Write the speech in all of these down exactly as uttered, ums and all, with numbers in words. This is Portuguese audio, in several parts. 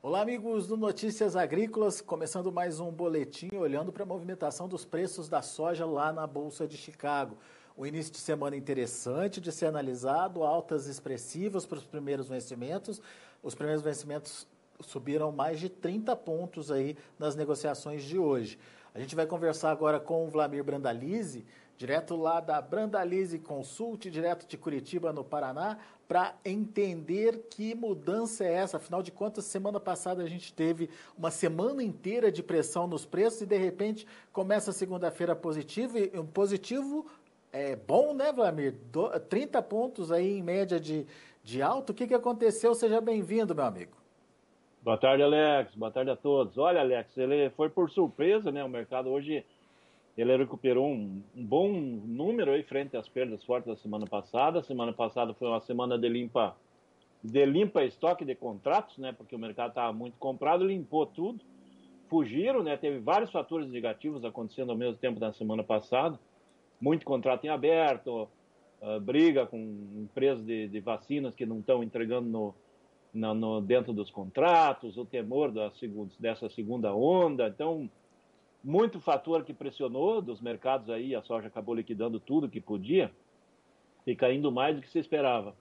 Olá, amigos do Notícias Agrícolas, começando mais um boletim olhando para a movimentação dos preços da soja lá na Bolsa de Chicago. O início de semana interessante de ser analisado, altas expressivas para os primeiros vencimentos. Os primeiros vencimentos subiram mais de trinta pontos aí nas negociações de hoje. A gente vai conversar agora com o Vlamir Brandalize, direto lá da Brandalize Consult, direto de Curitiba, no Paraná, para entender que mudança é essa. Afinal de contas, semana passada a gente teve uma semana inteira de pressão nos preços e, de repente, começa a segunda-feira positivo. E um positivo é bom, né, Vlamir? Do, trinta pontos aí em média de, de alto. O que, que aconteceu? Seja bem-vindo, meu amigo. Boa tarde, Alex. Boa tarde a todos. Olha, Alex, ele foi por surpresa, né? O mercado hoje ele recuperou um, um bom número aí frente às perdas fortes da semana passada. A semana passada foi uma semana de limpa, de limpa estoque de contratos, né? Porque o mercado estava muito comprado, limpou tudo, fugiram, né? Teve vários fatores negativos acontecendo ao mesmo tempo na semana passada. Muito contrato em aberto, uh, briga com empresas de, de vacinas que não estão entregando no No, no, dentro dos contratos, o temor da, dessa segunda onda. Então, muito fator que pressionou dos mercados aí, a soja acabou liquidando tudo que podia e caindo mais do que se esperava.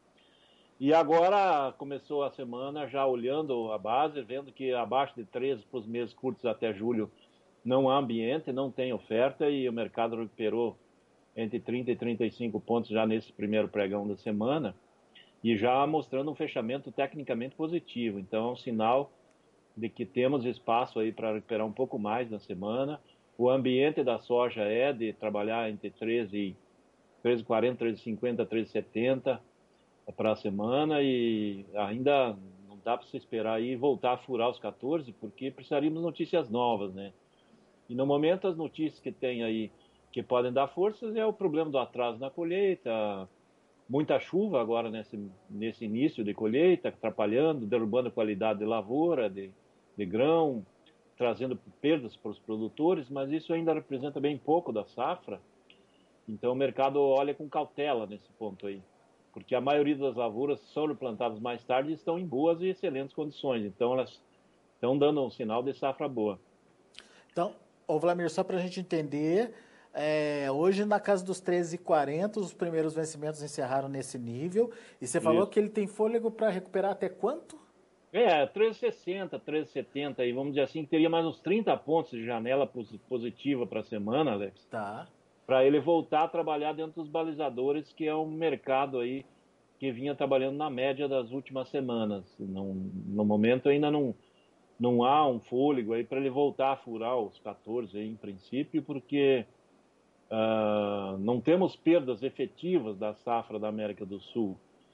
E agora começou a semana já olhando a base, vendo que abaixo de treze para os meses curtos até julho não há ambiente, não tem oferta e o mercado recuperou entre trinta e trinta e cinco pontos já nesse primeiro pregão da semana. E já mostrando um fechamento tecnicamente positivo. Então, é um sinal de que temos espaço aí para recuperar um pouco mais na semana. O ambiente da soja é de trabalhar entre treze e quarenta, treze e cinquenta, treze e setenta para a semana e ainda não dá para se esperar aí voltar a furar os quatorze, porque precisaríamos de notícias novas, né? E no momento as notícias que tem aí que podem dar forças é o problema do atraso na colheita, muita chuva agora nesse, nesse início de colheita, atrapalhando, derrubando a qualidade de lavoura, de, de grão, trazendo perdas para os produtores, mas isso ainda representa bem pouco da safra. Então o mercado olha com cautela nesse ponto aí, porque a maioria das lavouras são replantadas mais tarde e estão em boas e excelentes condições. Então elas estão dando um sinal de safra boa. Então, ô Vlamir, só para a gente entender, é, hoje na casa dos treze e quarenta, os primeiros vencimentos encerraram nesse nível, e você falou Isso. que ele tem fôlego para recuperar até quanto? É, treze e sessenta, treze e setenta, e vamos dizer assim, que teria mais uns trinta pontos de janela positiva para a semana, Alex, Tá. para ele voltar a trabalhar dentro dos balizadores, que é um mercado aí que vinha trabalhando na média das últimas semanas. Não, no momento ainda não, não há um fôlego aí para ele voltar a furar os quatorze aí, em princípio, porque uh, não temos perdas efetivas da safra da América do Sul.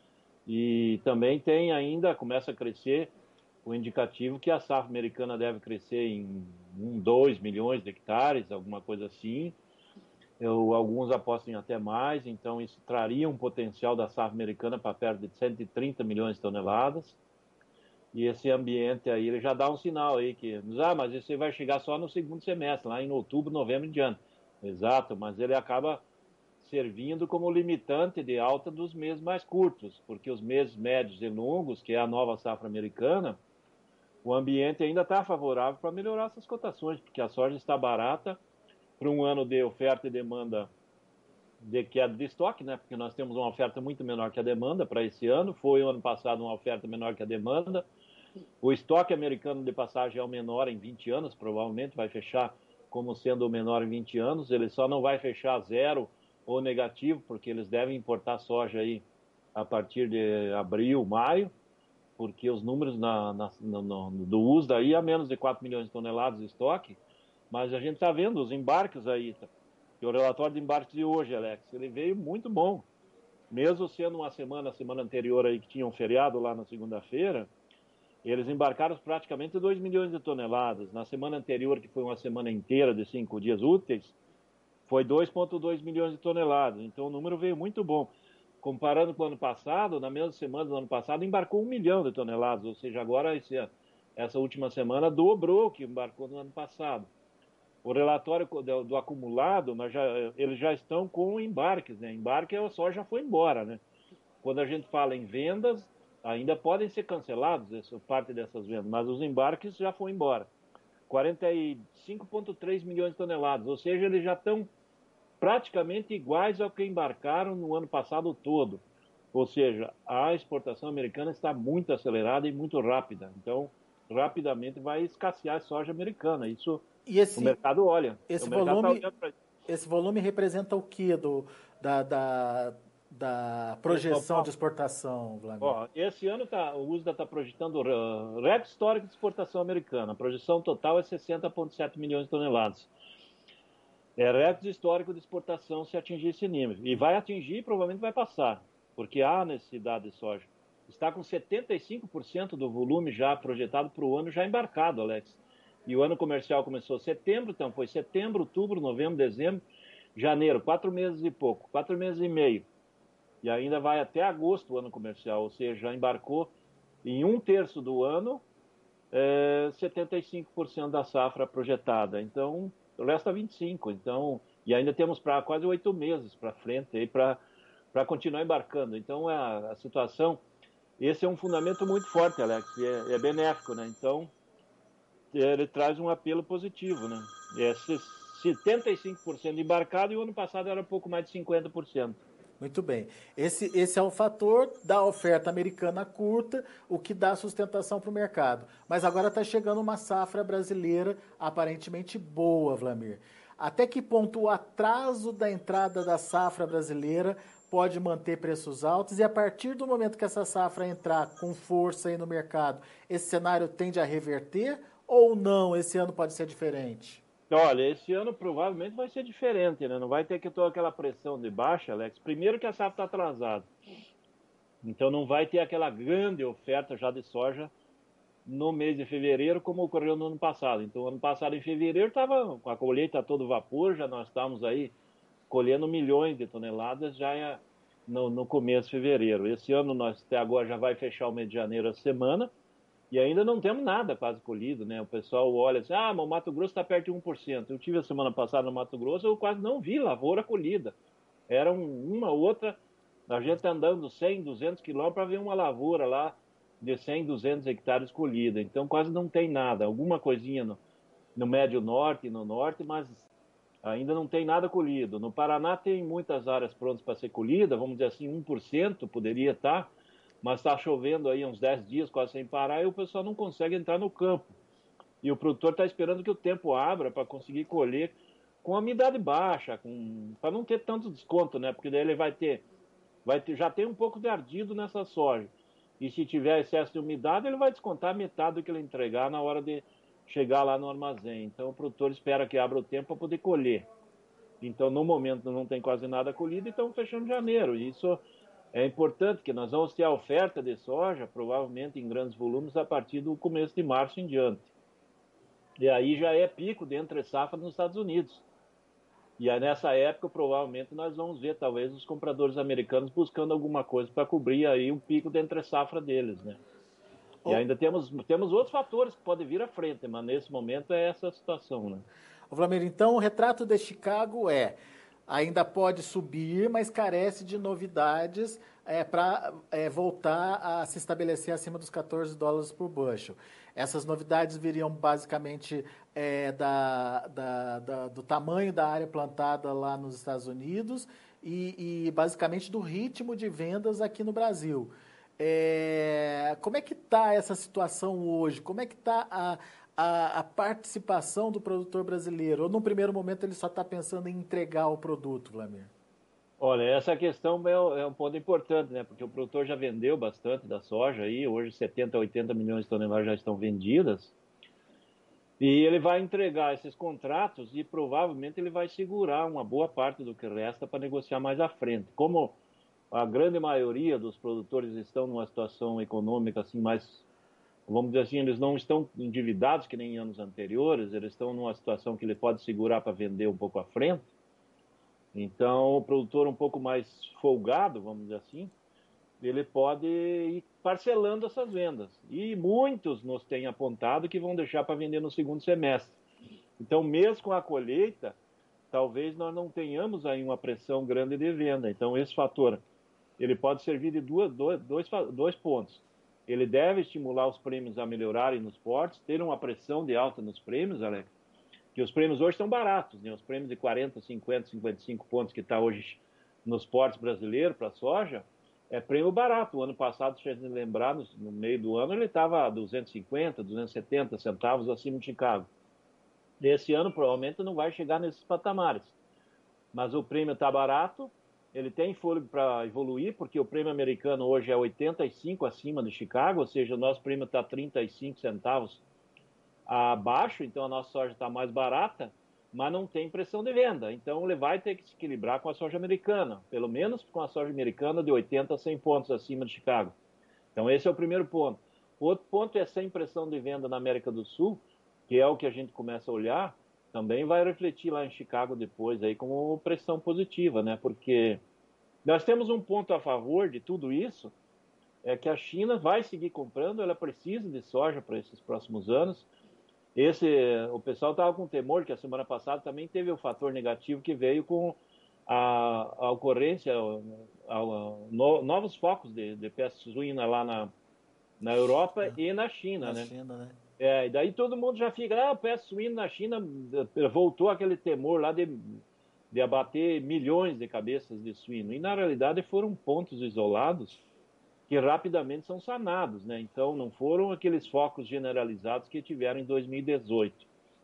E também tem ainda, começa a crescer o indicativo que a safra americana deve crescer em um, dois milhões de hectares, alguma coisa assim. Eu, alguns apostam em até mais, então isso traria um potencial da safra americana para perto de cento e trinta milhões de toneladas. E esse ambiente aí, ele já dá um sinal aí que, ah, mas isso aí vai chegar só no segundo semestre, lá em outubro, novembro e diante. Exato, mas ele acaba servindo como limitante de alta dos meses mais curtos, porque os meses médios e longos, que é a nova safra americana, o ambiente ainda está favorável para melhorar essas cotações, porque a soja está barata para um ano de oferta e demanda de queda de estoque, né? Porque nós temos uma oferta muito menor que a demanda para esse ano, foi o ano passado uma oferta menor que a demanda. O estoque americano de passagem é o menor em vinte anos, provavelmente vai fechar como sendo o menor em vinte anos, ele só não vai fechar zero ou negativo, porque eles devem importar soja aí a partir de abril, maio, porque os números na, na, no, no, do U S D aí a menos de quatro milhões de toneladas de estoque, mas a gente está vendo os embarques aí, tá? E o relatório de embarques de hoje, Alex, ele veio muito bom, mesmo sendo uma semana, a semana anterior aí que tinha um feriado lá na segunda-feira, eles embarcaram praticamente dois milhões de toneladas. Na semana anterior, que foi uma semana inteira de cinco dias úteis, foi dois vírgula dois milhões de toneladas. Então o número veio muito bom. Comparando com o ano passado, na mesma semana do ano passado, embarcou um milhão de toneladas. Ou seja, agora esse, essa última semana dobrou o que embarcou no ano passado. O relatório do, do acumulado, nós já, eles já estão com embarques, né? Embarque só já foi embora, né? Quando a gente fala em vendas, ainda podem ser cancelados, essa parte dessas vendas, mas os embarques já foram embora. quarenta e cinco vírgula três milhões de toneladas, ou seja, eles já estão praticamente iguais ao que embarcaram no ano passado todo. Ou seja, a exportação americana está muito acelerada e muito rápida. Então, rapidamente vai escassear a soja americana. Isso E esse, o mercado olha. Esse o mercado volume, tá pra... esse volume representa o que do, da, da, da projeção de exportação, Vladimir? Ó, esse ano tá, o U S D A está projetando uh, recorde histórico de exportação americana. A projeção total é sessenta vírgula sete milhões de toneladas. É recorde histórico de exportação se atingir esse nível. E vai atingir e provavelmente vai passar, porque há necessidade de soja. Está com setenta e cinco por cento do volume já projetado para o ano já embarcado, Alex. E o ano comercial começou em setembro, então foi setembro, outubro, novembro, dezembro, janeiro, quatro meses e pouco, quatro meses e meio. E ainda vai até agosto o ano comercial, ou seja, já embarcou em um terço do ano é, setenta e cinco por cento da safra projetada. Então, resta vinte e cinco por cento. Então, e ainda temos para quase oito meses para frente para continuar embarcando. Então, a, a situação, esse é um fundamento muito forte, Alex, e é, é benéfico, né? Então, ele traz um apelo positivo, né? É setenta e cinco por cento embarcado e o ano passado era um pouco mais de cinquenta por cento. Muito bem. Esse, esse é o fator da oferta americana curta, o que dá sustentação para o mercado. Mas agora está chegando uma safra brasileira aparentemente boa, Vlamir. Até que ponto o atraso da entrada da safra brasileira pode manter preços altos? E a partir do momento que essa safra entrar com força aí no mercado, esse cenário tende a reverter ou não? Esse ano pode ser diferente? Olha, esse ano provavelmente vai ser diferente, né? Não vai ter que toda aquela pressão de baixa, Alex. Primeiro que a safra está atrasada. Então não vai ter aquela grande oferta já de soja no mês de fevereiro, como ocorreu no ano passado. Então, ano passado, em fevereiro, estava com a colheita a todo vapor, já nós estávamos aí colhendo milhões de toneladas já no, no começo de fevereiro. Esse ano, nós até agora já vai fechar o mês de janeiro a semana, e ainda não temos nada quase colhido, né? O pessoal olha assim, ah, mas o Mato Grosso está perto de um por cento. Eu tive a semana passada no Mato Grosso, eu quase não vi lavoura colhida. Era uma outra, a gente andando cem, duzentos quilômetros para ver uma lavoura lá de cem, duzentos hectares colhida. Então quase não tem nada. Alguma coisinha no, no Médio Norte e no Norte, mas ainda não tem nada colhido. No Paraná tem muitas áreas prontas para ser colhida, vamos dizer assim, um por cento poderia estar, mas está chovendo aí uns dez dias quase sem parar e o pessoal não consegue entrar no campo. E o produtor está esperando que o tempo abra para conseguir colher com a umidade baixa, para não ter tanto desconto, né? Porque daí ele vai ter, vai ter, já tem um pouco de ardido nessa soja. E se tiver excesso de umidade, ele vai descontar metade do que ele entregar na hora de chegar lá no armazém. Então o produtor espera que abra o tempo para poder colher. Então no momento não tem quase nada colhido e estamos fechando janeiro. E isso é importante, que nós vamos ter a oferta de soja, provavelmente em grandes volumes, a partir do começo de março em diante. E aí já é pico de entre safra nos Estados Unidos. E aí nessa época, provavelmente, nós vamos ver, talvez, os compradores americanos buscando alguma coisa para cobrir aí o pico de entre safra deles, né? E ainda temos, temos outros fatores que podem vir à frente, mas nesse momento é essa a situação, né? Ô, Vlamir, então o retrato de Chicago é, ainda pode subir, mas carece de novidades é, para é, voltar a se estabelecer acima dos quatorze dólares por bushel. Essas novidades viriam basicamente é, da, da, da, do tamanho da área plantada lá nos Estados Unidos e, e basicamente do ritmo de vendas aqui no Brasil. É, como é que está essa situação hoje? Como é que está a, a, a participação do produtor brasileiro? Ou, num primeiro momento, ele só está pensando em entregar o produto, Vlamir? Olha, essa questão é, é um ponto importante, né? Porque o produtor já vendeu bastante da soja aí, hoje setenta, oitenta milhões de toneladas já estão vendidas. E ele vai entregar esses contratos e provavelmente ele vai segurar uma boa parte do que resta para negociar mais à frente. Como a grande maioria dos produtores estão numa situação econômica assim mais, vamos dizer assim, eles não estão endividados que nem em anos anteriores, eles estão numa situação que ele pode segurar para vender um pouco à frente. Então, o produtor um pouco mais folgado, vamos dizer assim, ele pode ir parcelando essas vendas. E muitos nos têm apontado que vão deixar para vender no segundo semestre. Então, mesmo com a colheita, talvez nós não tenhamos aí uma pressão grande de venda. Então, esse fator, ele pode servir de duas, dois, dois, dois pontos. ele deve estimular os prêmios a melhorarem nos portos, ter uma pressão de alta nos prêmios, Alex, que os prêmios hoje estão baratos, né? Os prêmios de quarenta, cinquenta, cinquenta e cinco pontos que está hoje nos portos brasileiros para soja, é prêmio barato. O ano passado, se a gente lembrar, no, no meio do ano, ele estava a duzentos e cinquenta, duzentos e setenta centavos acima de Chicago. Esse ano, provavelmente, não vai chegar nesses patamares. Mas o prêmio está barato, ele tem fôlego para evoluir, porque o prêmio americano hoje é oitenta e cinco acima de Chicago, ou seja, o nosso prêmio está trinta e cinco centavos abaixo, então a nossa soja está mais barata, mas não tem pressão de venda. Então ele vai ter que se equilibrar com a soja americana, pelo menos com a soja americana de oitenta a cem pontos acima de Chicago. Então esse é o primeiro ponto. O outro ponto é sem pressão de venda na América do Sul, que é o que a gente começa a olhar, também vai refletir lá em Chicago depois aí como pressão positiva, né? Porque nós temos um ponto a favor de tudo isso, é que a China vai seguir comprando, ela precisa de soja para esses próximos anos. Esse, o pessoal estava com temor que a semana passada também teve o fator negativo que veio com a, a ocorrência, a, a, no, novos focos de, de peste suína lá na, na Europa é, e na China, na né? China, né? É, e daí todo mundo já fica, ah, o peste suína na China, voltou aquele temor lá de, de abater milhões de cabeças de suíno. E na realidade foram pontos isolados que rapidamente são sanados, né? Então não foram aqueles focos generalizados que tiveram em dois mil e dezoito.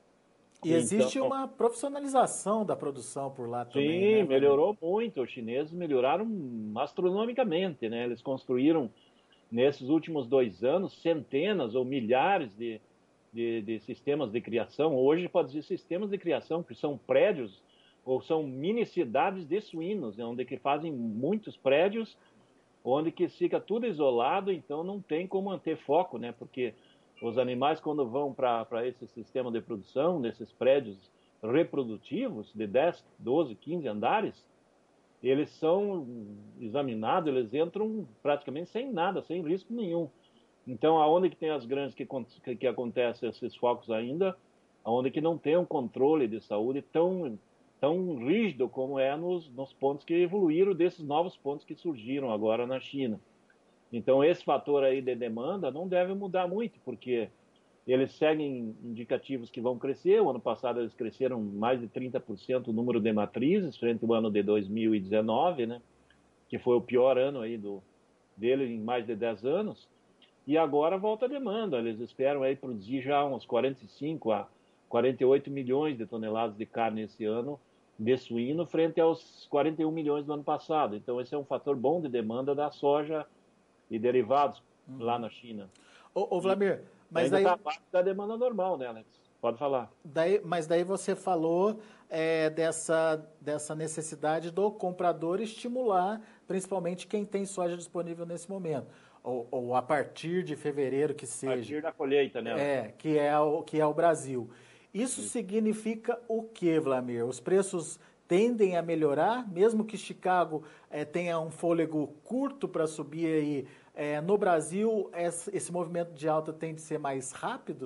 E existe então, uma profissionalização da produção por lá também, sim, né? melhorou muito. Os chineses melhoraram astronomicamente, né? Eles construíram nesses últimos dois anos centenas ou milhares de, de, de sistemas de criação. Hoje pode dizer sistemas de criação, que são prédios ou são mini cidades de suínos, né? Onde que fazem muitos prédios, onde que fica tudo isolado, então não tem como manter foco, né? Porque os animais, quando vão para esse sistema de produção, nesses prédios reprodutivos de dez, doze, quinze andares, eles são examinados, eles entram praticamente sem nada, sem risco nenhum. Então, aonde que tem as grandes que, que, que acontecem esses focos ainda, aonde que não tem um controle de saúde tão tão rígido como é nos, nos pontos que evoluíram desses novos pontos que surgiram agora na China. Então, esse fator aí de demanda não deve mudar muito, porque eles seguem indicativos que vão crescer. O ano passado eles cresceram mais de trinta por cento o número de matrizes, frente ao ano de dois mil e dezenove, né? Que foi o pior ano aí do, dele em mais de dez anos. E agora volta a demanda. Eles esperam aí produzir já uns quarenta e cinco a quarenta e oito milhões de toneladas de carne esse ano, de suíno, frente aos quarenta e um milhões do ano passado. Então, esse é um fator bom de demanda da soja e derivados uhum. lá na China. Ô, ô Vlamir, e mas ainda daí... está parte da demanda normal, né, Alex? Pode falar. Daí, mas daí você falou é, dessa, dessa necessidade do comprador estimular, principalmente quem tem soja disponível nesse momento. Ou, ou a partir de fevereiro que seja. A partir da colheita, né? É, que é o, que é o Brasil. Isso significa o quê, Vlamir? Os preços tendem a melhorar, mesmo que Chicago é, tenha um fôlego curto para subir aí. É, no Brasil, esse, esse movimento de alta tende a ser mais rápido?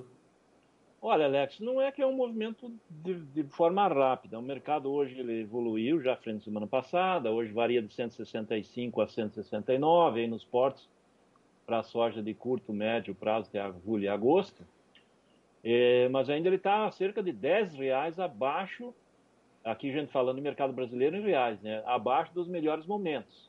Olha, Alex, não é que é um movimento de, de forma rápida. O mercado hoje ele evoluiu já frente à semana passada, hoje varia de cento e sessenta e cinco a cento e sessenta e nove aí nos portos para a soja de curto, médio prazo, até julho e agosto. É, mas ainda ele está cerca de dez reais abaixo, aqui a gente falando em mercado brasileiro em reais, né? Abaixo dos melhores momentos.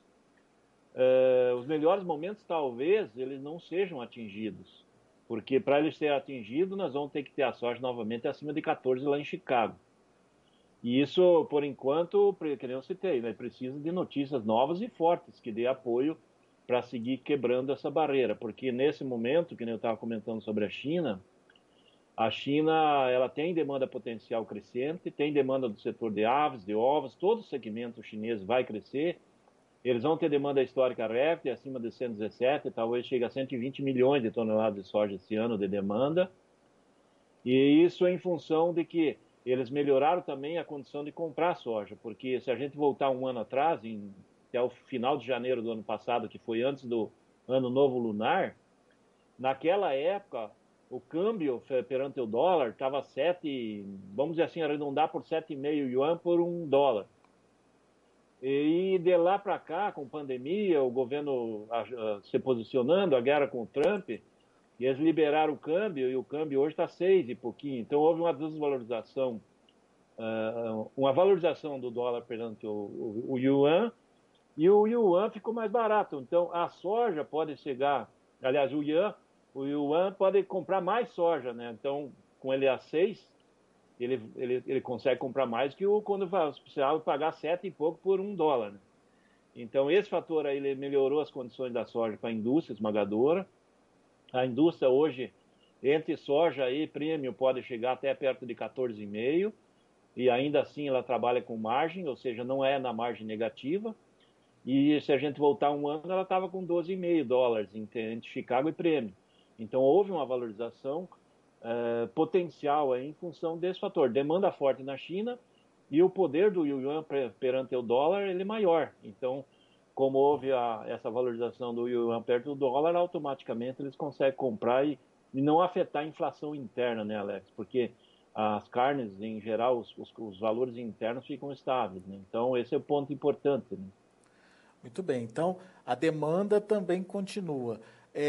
É, os melhores momentos talvez eles não sejam atingidos, porque para eles serem atingidos nós vamos ter que ter a soja novamente acima de quatorze lá em Chicago. E isso, por enquanto, que nem eu citei, né? Precisa de notícias novas e fortes que dê apoio para seguir quebrando essa barreira, porque nesse momento, que nem eu estava comentando sobre a China, a China ela tem demanda potencial crescente, tem demanda do setor de aves, de ovos, todo o segmento chinês vai crescer. Eles vão ter demanda histórica recorde, acima de cento e dezessete, talvez chegue a cento e vinte milhões de toneladas de soja esse ano de demanda. E isso é em função de que eles melhoraram também a condição de comprar soja, porque se a gente voltar um ano atrás, em, até o final de janeiro do ano passado, que foi antes do ano novo lunar, naquela época o câmbio perante o dólar estava sete, vamos dizer assim, arredondar por sete vírgula cinco yuan por um dólar. E de lá para cá, com pandemia, o governo a, a, se posicionando, a guerra com o Trump, e eles liberaram o câmbio, e o câmbio hoje está seis e pouquinho. Então houve uma desvalorização, uh, uma valorização do dólar perante o, o, o yuan, e o yuan ficou mais barato. Então a soja pode chegar, aliás, o yuan, o yuan pode comprar mais soja, né? Então, com ele a seis, ele, ele, ele consegue comprar mais que o quando precisava pagar sete e pouco por um dólar, né? Então, esse fator aí ele melhorou as condições da soja para a indústria esmagadora. A indústria hoje, entre soja e prêmio, pode chegar até perto de quatorze vírgula cinco, e ainda assim ela trabalha com margem, ou seja, não é na margem negativa. E se a gente voltar um ano, ela estava com doze vírgula cinco dólares entre Chicago e prêmio. Então, houve uma valorização uh, potencial aí, em função desse fator. Demanda forte na China e o poder do yuan perante o dólar ele é maior. Então, como houve a, essa valorização do yuan perto do dólar, automaticamente eles conseguem comprar e, e não afetar a inflação interna, né, Alex? Porque as carnes, em geral, os, os, os valores internos ficam estáveis, né? Então, esse é o ponto importante, né? Muito bem, então a demanda também continua.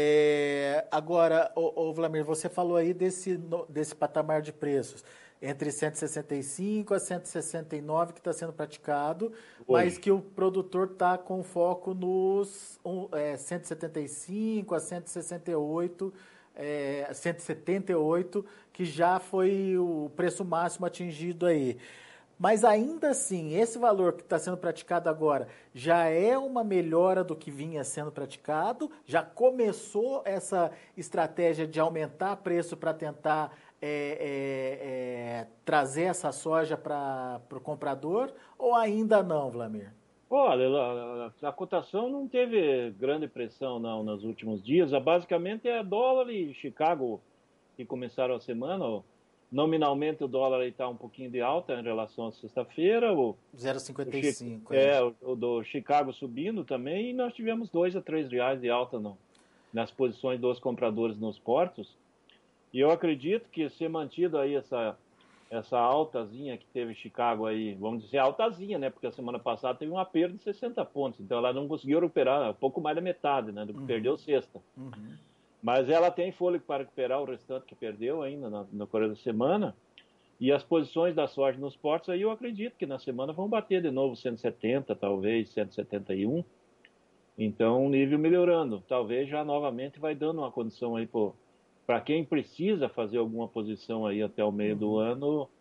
É, agora, ô, ô Vlamir, você falou aí desse, desse patamar de preços, entre cento e sessenta e cinco a cento e sessenta e nove que está sendo praticado, mas Hoje. que o produtor está com foco nos um, é, cento e setenta e cinco a cento e sessenta e oito, é, cento e setenta e oito, que já foi o preço máximo atingido aí. Mas ainda assim, esse valor que está sendo praticado agora já é uma melhora do que vinha sendo praticado? Já começou essa estratégia de aumentar preço para tentar é, é, é, trazer essa soja para o comprador? Ou ainda não, Vlamir? Olha, a, a cotação não teve grande pressão não nos últimos dias. Basicamente é dólar e Chicago que começaram a semana. Nominalmente o dólar está um pouquinho de alta em relação à sexta-feira. O, zero vírgula o, cinquenta e Chi- cinco, é. é, o, o do Chicago subindo também, e nós tivemos dois a três reais de alta no, nas posições dos compradores nos portos. E eu acredito que ser mantido aí essa, essa altazinha que teve Chicago aí, vamos dizer altazinha, né? Porque a semana passada teve uma perda de sessenta pontos, então ela não conseguiu recuperar um pouco mais da metade, né? Do que Uhum, perdeu sexta. uhum. Mas ela tem fôlego para recuperar o restante que perdeu ainda na, no correr da semana. E as posições da soja nos portos aí eu acredito que na semana vão bater de novo cento e setenta, talvez cento e setenta e um. Então o nível melhorando. Talvez já novamente vai dando uma condição aí para quem precisa fazer alguma posição aí até o meio do ano,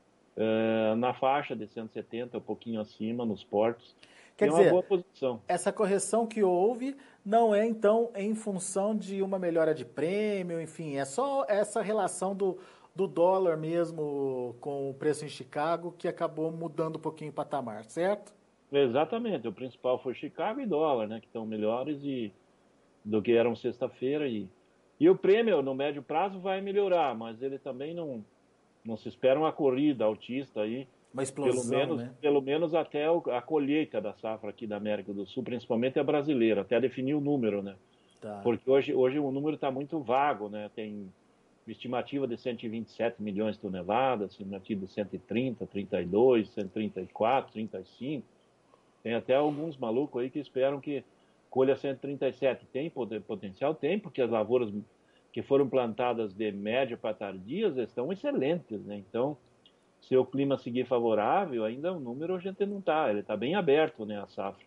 é, na faixa de cento e setenta, um pouquinho acima nos portos. Quer Tem uma dizer, boa posição. essa correção que houve não é, então, em função de uma melhora de prêmio, enfim, é só essa relação do, do dólar mesmo com o preço em Chicago que acabou mudando um pouquinho o patamar, certo? Exatamente. O principal foi Chicago e dólar, né? Que estão melhores e, do que eram sexta-feira. E, e o prêmio, no médio prazo, vai melhorar, mas ele também não, não se espera uma corrida altista aí, Uma pelo explosão, menos, né? pelo menos até a colheita da safra aqui da América do Sul, principalmente a brasileira, até definir o número, né? Tá. Porque hoje, hoje o número está muito vago, né? Tem estimativa de cento e vinte e sete milhões de toneladas, estimativa de cento e trinta, trinta e dois, cento e trinta e quatro, trinta e cinco. Tem até alguns malucos aí que esperam que colha cento e trinta e sete. Tem potencial? Tem, porque as lavouras que foram plantadas de média para tardias estão excelentes, né? Então, se o clima seguir favorável, ainda o número a gente não está, ele está bem aberto, né, a safra.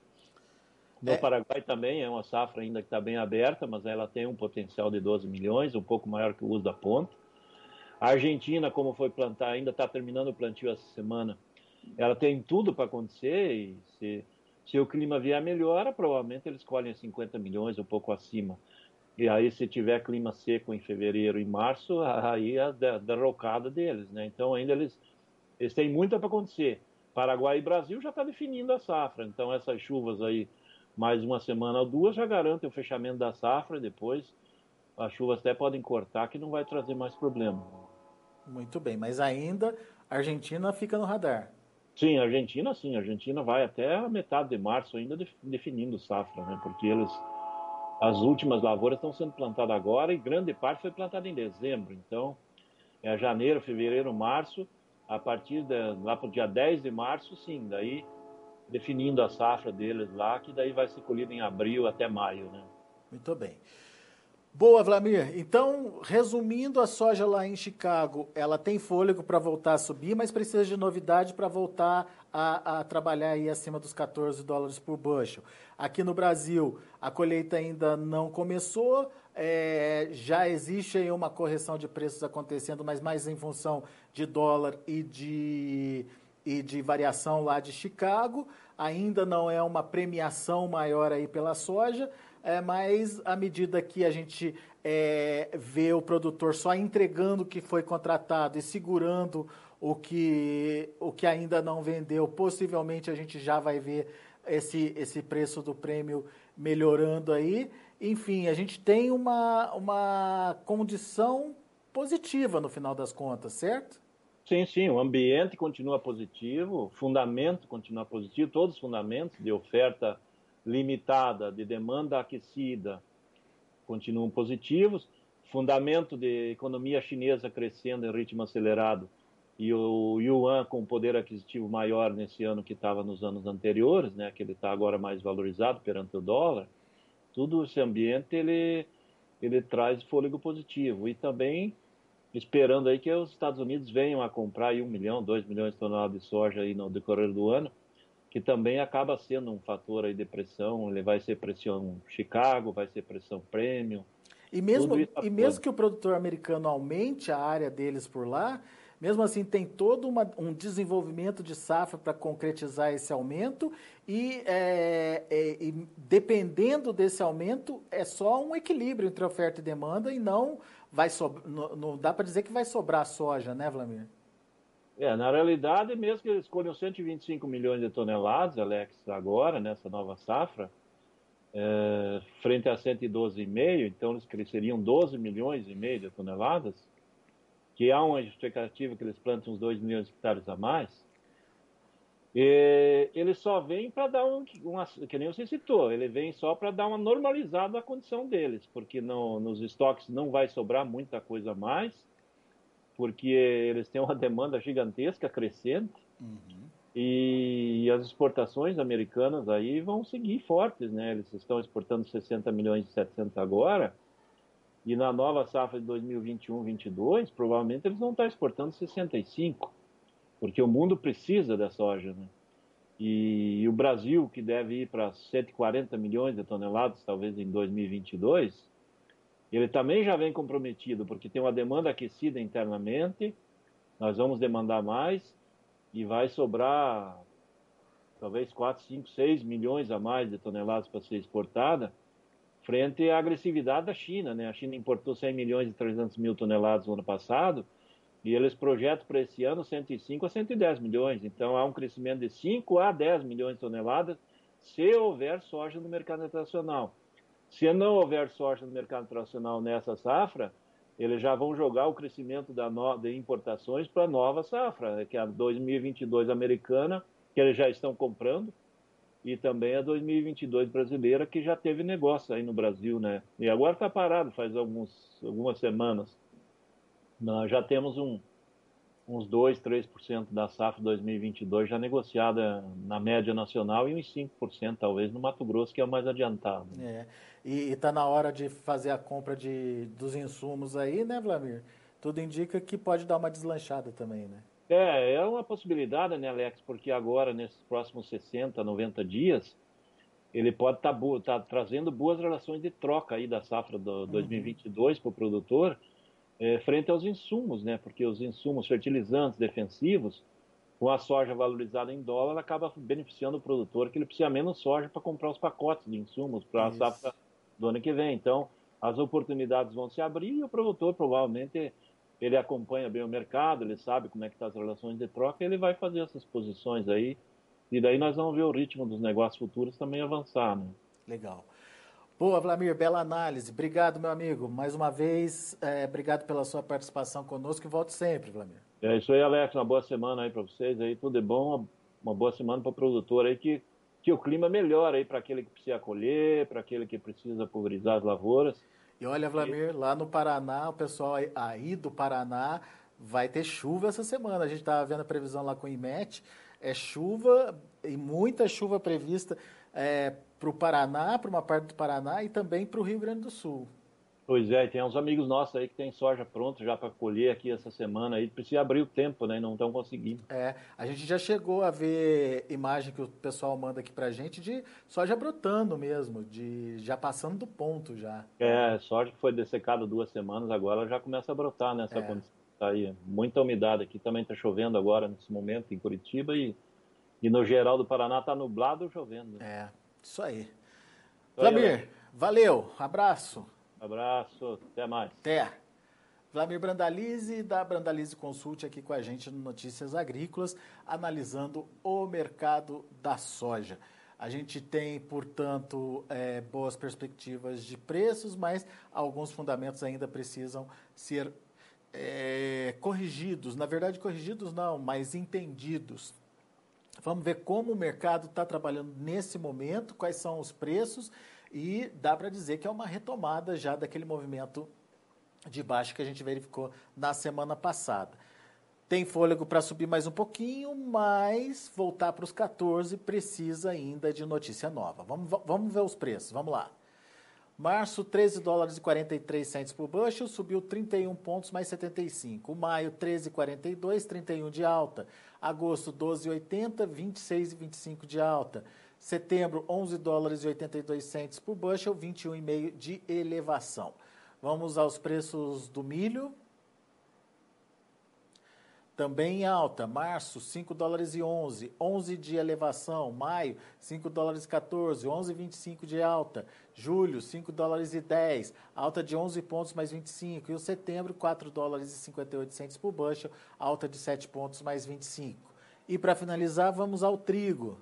No É, Paraguai também é uma safra ainda que está bem aberta, mas ela tem um potencial de doze milhões, um pouco maior que o uso da ponta. A Argentina, como foi plantar, ainda está terminando o plantio essa semana. Ela tem tudo para acontecer e se, se o clima vier melhora, provavelmente eles colhem cinquenta milhões, um pouco acima. E aí, se tiver clima seco em fevereiro e março, aí é a derrocada deles, né? Então, ainda eles, eles têm muito para acontecer. Paraguai e Brasil já está definindo a safra. Então, essas chuvas aí, mais uma semana ou duas, já garantem o fechamento da safra. Depois, as chuvas até podem cortar, que não vai trazer mais problema. muito bem, mas ainda a Argentina fica no radar. Sim, a Argentina, sim. A Argentina vai até a metade de março ainda definindo safra, né? Porque eles, as últimas lavouras estão sendo plantadas agora e grande parte foi plantada em dezembro. Então, é janeiro, fevereiro, março. A partir de, lá para o dia dez de março, sim. Daí definindo a safra deles lá, que daí vai ser colhida em abril até maio, né? Muito bem. Boa, Vlamir. Então, resumindo, a soja lá em Chicago, ela tem fôlego para voltar a subir, mas precisa de novidade para voltar a, a trabalhar aí acima dos quatorze dólares por bushel. Aqui no Brasil, a colheita ainda não começou, é, já existe aí uma correção de preços acontecendo, mas mais em função de dólar e de, e de variação lá de Chicago. Ainda não é uma premiação maior aí pela soja, É, mas à medida que a gente é, vê o produtor só entregando o que foi contratado e segurando o que, o que ainda não vendeu, possivelmente a gente já vai ver esse, esse preço do prêmio melhorando aí. Enfim, a gente tem uma, uma condição positiva no final das contas, certo? Sim, sim, o ambiente continua positivo, o fundamento continua positivo, todos os fundamentos de oferta limitada, de demanda aquecida, continuam positivos. Fundamento de economia chinesa crescendo em ritmo acelerado e o yuan com poder aquisitivo maior nesse ano que estava nos anos anteriores, né, que ele está agora mais valorizado perante o dólar. Tudo esse ambiente ele, ele traz fôlego positivo. E também esperando aí que os Estados Unidos venham a comprar aí um milhão, dois milhões de toneladas de soja aí no decorrer do ano, que também acaba sendo um fator aí de pressão. Ele vai ser pressão Chicago, vai ser pressão prêmio, E tudo mesmo, isso e pode. mesmo que o produtor americano aumente a área deles por lá, mesmo assim tem todo uma, um desenvolvimento de safra para concretizar esse aumento e, é, é, e dependendo desse aumento é só um equilíbrio entre oferta e demanda e não vai so, não, não dá para dizer que vai sobrar soja, né, Vlamir? É, na realidade, mesmo que eles escolham cento e vinte e cinco milhões de toneladas, Alex, agora, nessa nova safra, é, frente a cento e doze vírgula cinco, então eles cresceriam doze milhões e meio de toneladas, que há uma expectativa que eles plantem uns dois milhões de hectares a mais. E ele só vem para dar um, uma, que nem você citou, ele vem só para dar uma normalizada na condição deles, porque no, nos estoques não vai sobrar muita coisa a mais, porque eles têm uma demanda gigantesca, crescente, uhum. e as exportações americanas aí vão seguir fortes, né? Eles estão exportando sessenta milhões e setecentos agora, e na nova safra de dois mil e vinte e um, vinte e dois, provavelmente eles vão estar exportando sessenta e cinco, porque o mundo precisa da soja, né? E, e o Brasil, que deve ir para cento e quarenta milhões de toneladas, talvez em dois mil e vinte e dois, ele também já vem comprometido, porque tem uma demanda aquecida internamente, nós vamos demandar mais e vai sobrar talvez quatro, cinco, seis milhões a mais de toneladas para ser exportada, frente à agressividade da China, né? A China importou cem milhões e trezentos mil toneladas no ano passado, e eles projetam para esse ano cento e cinco a cento e dez milhões. Então há um crescimento de cinco a dez milhões de toneladas se houver soja no mercado internacional. Se não houver soja no mercado internacional nessa safra, eles já vão jogar o crescimento da no... de importações para a nova safra, que é a dois mil e vinte e dois americana, que eles já estão comprando, e também a dois mil e vinte e dois brasileira, que já teve negócio aí no Brasil, né? E agora está parado faz alguns, algumas semanas. Nós já temos um, uns dois, três por cento da safra dois mil e vinte e dois já negociada na média nacional e uns cinco por cento talvez no Mato Grosso, que é o mais adiantado. É. E está na hora de fazer a compra de, dos insumos aí, né, Vlamir? Tudo indica que pode dar uma deslanchada também, né? É, é uma possibilidade, né, Alex? Porque agora, nesses próximos sessenta, noventa dias, ele pode estar tá, tá trazendo boas relações de troca aí da safra do dois mil e vinte e dois para o produtor, é, frente aos insumos, né? Porque os insumos fertilizantes defensivos, com a soja valorizada em dólar, acaba beneficiando o produtor, que ele precisa menos soja para comprar os pacotes de insumos para a safra do ano que vem. Então, as oportunidades vão se abrir e o produtor provavelmente ele acompanha bem o mercado, ele sabe como é que estão as relações de troca, e ele vai fazer essas posições aí, e daí nós vamos ver o ritmo dos negócios futuros também avançar, né? Legal. Boa, Vlamir, bela análise. Obrigado, meu amigo. Mais uma vez, é, obrigado pela sua participação conosco e volte sempre, Vlamir. É isso aí, Alex. Uma boa semana aí para vocês aí, tudo de bom. Uma boa semana para o produtor aí, que, que o clima melhora aí para aquele que precisa colher, para aquele que precisa pulverizar as lavouras. E olha, Vlamir, lá no Paraná, o pessoal aí do Paraná vai ter chuva essa semana. A gente estava vendo a previsão lá com o IMET. é chuva e muita chuva prevista é, para o Paraná, para uma parte do Paraná e também para o Rio Grande do Sul. Pois é, tem uns amigos nossos aí que tem soja pronta já para colher aqui essa semana aí, precisa abrir o tempo, né? E não estão conseguindo. É, a gente já chegou a ver imagem que o pessoal manda aqui pra gente de soja brotando mesmo, de já passando do ponto já. É, soja que foi dessecada duas semanas, agora ela já começa a brotar nessa É, condição. Tá aí, muita umidade aqui, também está chovendo agora nesse momento em Curitiba e, e no geral do Paraná está nublado ou chovendo, né? é, isso aí. Isso aí, Vlamir, Alex. valeu, abraço, Abraço, até mais. até. Vlamir Brandalize, da Brandalize Consult, aqui com a gente no Notícias Agrícolas, analisando o mercado da soja. A gente tem, portanto, é, boas perspectivas de preços, mas alguns fundamentos ainda precisam ser é, corrigidos. Na verdade, corrigidos não, mas entendidos. Vamos ver como o mercado está trabalhando nesse momento, quais são os preços, e dá para dizer que é uma retomada já daquele movimento de baixo que a gente verificou na semana passada. Tem fôlego para subir mais um pouquinho, mas voltar para os quatorze precisa ainda de notícia nova. Vamos, vamos ver os preços, vamos lá. Março, treze dólares e quarenta e três centavos por bushel, subiu trinta e um pontos mais setenta e cinco. Maio, treze e quarenta e dois, trinta e um de alta. Agosto, doze e oitenta, vinte e seis e vinte e cinco de alta. Setembro, onze dólares e oitenta e dois centavos por bushel, vinte e um vírgula cinco de elevação. Vamos aos preços do milho. Também em alta, março, cinco dólares e onze, onze de elevação. Maio, cinco dólares e quatorze, onze vírgula vinte e cinco de alta. Julho, cinco dólares e dez, alta de onze pontos mais vinte e cinco. E o setembro, quatro dólares e cinquenta e oito centavos por bushel, alta de sete pontos mais vinte e cinco. E para finalizar, vamos ao trigo.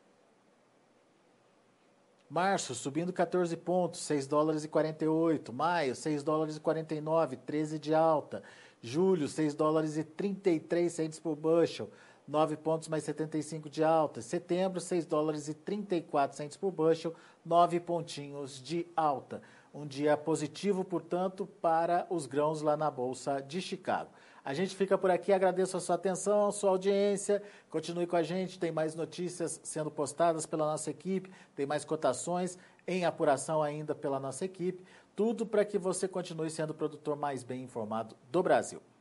Março, subindo quatorze pontos, seis dólares e quarenta e oito. Maio, seis dólares e quarenta e nove, treze de alta. Julho, seis dólares e trinta e três centavos por bushel, nove pontos mais setenta e cinco de alta. Setembro, seis dólares e trinta e quatro centavos por bushel, nove pontinhos de alta. Um dia positivo, portanto, para os grãos lá na Bolsa de Chicago. A gente fica por aqui, agradeço a sua atenção, a sua audiência. Continue com a gente, tem mais notícias sendo postadas pela nossa equipe, tem mais cotações em apuração ainda pela nossa equipe. Tudo para que você continue sendo o produtor mais bem informado do Brasil.